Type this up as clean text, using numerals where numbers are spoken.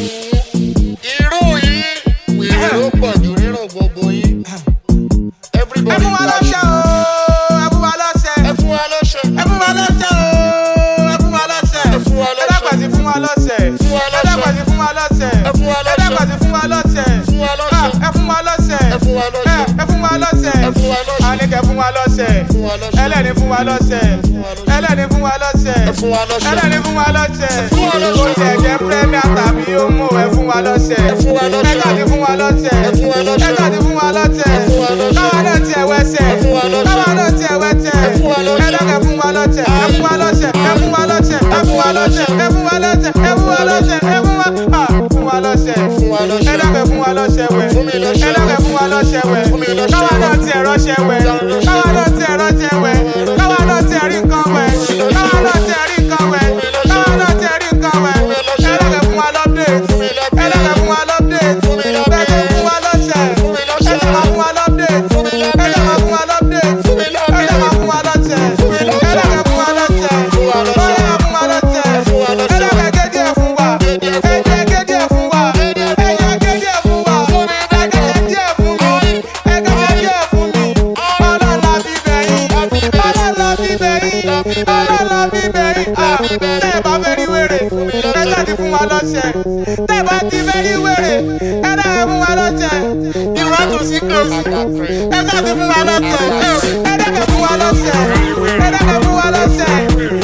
irú yìí wèrè ló pọ̀ jù nínú gbogbo yín. Everybody ẹ fún wa lọ́ṣẹ́ o, ẹ fún wa lọ́ṣẹ́. ẹ fún wa lọ́ṣẹ́. ẹ fún wa lọ́ṣẹ́ o, ẹ fún wa lọ́ṣẹ́. ẹ fún wa lọ́ṣẹ́. ẹ dàgbàsí fún wa lọ́ṣẹ́. fún wa lọ́ṣẹ́. ẹ dàgbàsí fún wa lọ́ṣẹ́. ẹ fún wa lọ́ṣẹ́. ẹ dàgbàsí fún wa lọ́ṣẹ́. fún wa lọ́ṣẹ́. ẹ fún wa lọ́ṣẹ́. ẹ fún wa lọ́ṣẹ́. ẹ fún wa lọ́ṣẹ́. ẹ fún wa lọ́ṣẹ́. àníkẹ́ fún wa lọ́ṣẹ́. fún wa lọ́ṣẹ́. ẹlẹ́ni fún wa lọ́ṣẹ́. ẹlẹ́ni fún wa lọ́ṣẹ́. ẹ fún wa lọ́ṣẹ́. ẹlẹ́ni fún wa lọ́ṣẹ́. fún wa lọ́ṣẹ́. ó lè jẹ́ premier tàbí homo ẹ fún wa lọ́ṣẹ́. ẹ fún wa lọ́ṣẹ́. ẹ̀ka ti fún wa lọ́ṣẹ́. ẹ fún wa lọ́ṣẹ́. ẹ̀ka ti fún wa lọ́ṣẹ́. ẹ fún wa lọ́ṣẹ́. káwa náà tiẹ̀ wẹ́sẹ̀. ẹ fún wa lọ́ṣẹ́. káwa náà tiẹ̀ wẹ́sẹ̀. ẹ fún wa lọ́ṣẹ́. ẹlẹ́kẹ̀ fún wa lọ́ṣẹ́. ẹ fún wa lọ́ṣẹ́. ẹ fún wa lọ́ṣẹ́. ẹ fún wa lọ́ṣẹ́. ẹ fún wa lọ́ṣẹ́. ẹ fún wa lọ́ṣẹ́. ẹ fún wa fún wa lọ́ṣẹ́. fún wa lọ́ṣẹ́. ẹlẹ́kẹ̀ fún wa lọ́ṣẹ́ wẹ̀. fún mi lọ́ṣẹ́. ẹlẹ́kẹ̀ fún wa lọ́ṣẹ́ wẹ̀. fún mi lọ́ṣẹ́. káwa náà tiẹ̀ rọ́ṣẹ́ wẹ̀. káwa náà tiẹ̀ rọ́ṣẹ́ wẹ̀. káwa náà tiẹ̀ rí nǹkan wẹ̀. káwa náà tiẹ̀ rí nǹkan wẹ̀. káwa náà tiẹ̀ rí nǹkan wẹ̀. ẹlẹ́kẹ̀ fún wa lọ́pdate. ẹlẹ́kẹ̀ fún wa lọ́pdate. ẹlẹ́kẹ̀ fún wa lọ́ṣẹ́. ẹlẹ́kẹ̀ fún wa lọ́pdate. ẹlẹ́kẹ̀ fún wa lọ́pdate. ẹlẹ́kẹ̀ fún wa lọ́ṣẹ́. ẹlẹ́kẹ̀ fún wa lọ́ṣẹ́. ẹlẹ́kẹ̀ fún wa lọ́ṣẹ́. ẹlẹ́kẹ̀ kéde ẹ̀ fún wa. ẹ̀jẹ̀ kéde ẹ̀ fún wa. ẹ̀yà kéde ẹ̀ fún wa. ẹ̀jẹ̀ kéde ẹ̀ fún mi. ẹ̀jẹ̀ kéde ẹ̀ fún mi. ọlọ́lá bíbẹ̀ yín. ọlọ́lá bíbẹ̀ yín. ọlọ́lá bíbẹ̀ yín. tẹ́ ẹ bá fẹ́ rí wèrè ẹ̀jẹ̀ ti fún wa lọ́ṣẹ̀. tẹ́ ẹ bá ti fẹ́ rí wèrè ẹ̀jẹ̀ fún wa lọ́ṣẹ̀. You want to see close? ẹ̀jẹ̀ ti fún wa lọ́ṣẹ̀. ẹ̀jẹ̀ fún wa lọ́ṣẹ̀. ẹ̀jẹ̀ fún wa lọ́ṣẹ̀.